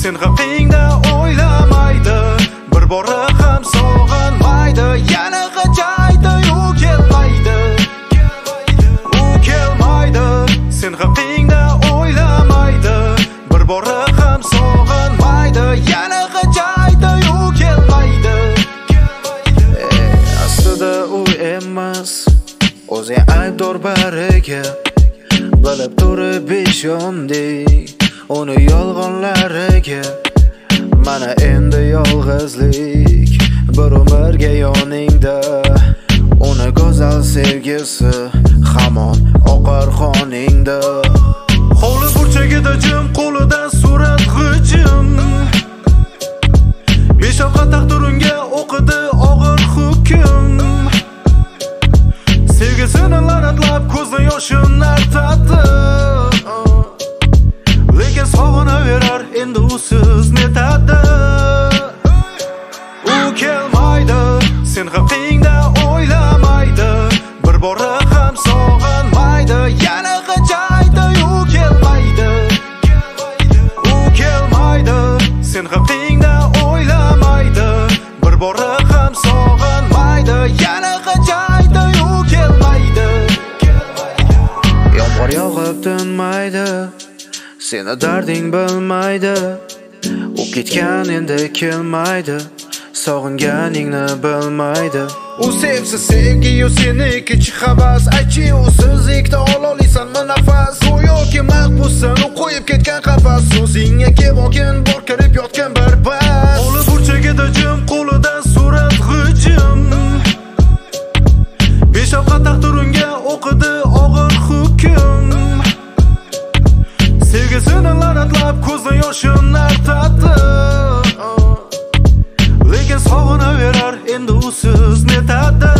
sen haqingda o'ylamaydi, bir bora ham sog'inmaydi, yana qachaydi u kelmaydi, sen haqingda o'ylamaydi, bir bora ham sog'inmaydi, yana qachaydi u kelmaydi. Aslida u emas, o'zi aybdor bariga, bilib turib ishondik uni yolg'onlariga. Mana endi yolg'izlik bir umrga yoningda, uni go'zal sevgisi hamon oqar qoningda. Hovli burchagida jim, qo'lidan surat g'ijim, beshafqat taqdiringa o'qidi og'ir hukm. Sevgisini la'natlab ko'zdan yoshin artadi, lekin sog'inaverar endi usiz netadi. U kelmaydi, sen haqingda o'ylamaydi, bir bora ham sog'inmaydi, yana qachaydi u kelmaydi. U kelmaydi, sen haqingda o'ylamaydi, bir bora ham sog'inmaydi, yana qachaydi u kelmaydi. Yomg'ir yog'ib tinmaydi, seni darding bilmaydi, u ketgan endi kelmaydi, sog'inganingni bilmaydi. U sevsa sevgi, u seniki havas, aychi usizlikda ololiysanmi nafas, go'yoki mahbussan u qo'yib ketgan qafas, o'zingga kevokin bor kirib yotgan barbas. Hovli burchagida jim, qo'lidan surat g'ijim, beshafqat taqdiringa o'qidi og'ir hukm. Sevgisini la'natlab ko'zdan yoshin artadi, lekin sog'inaverar endi usiz netadi.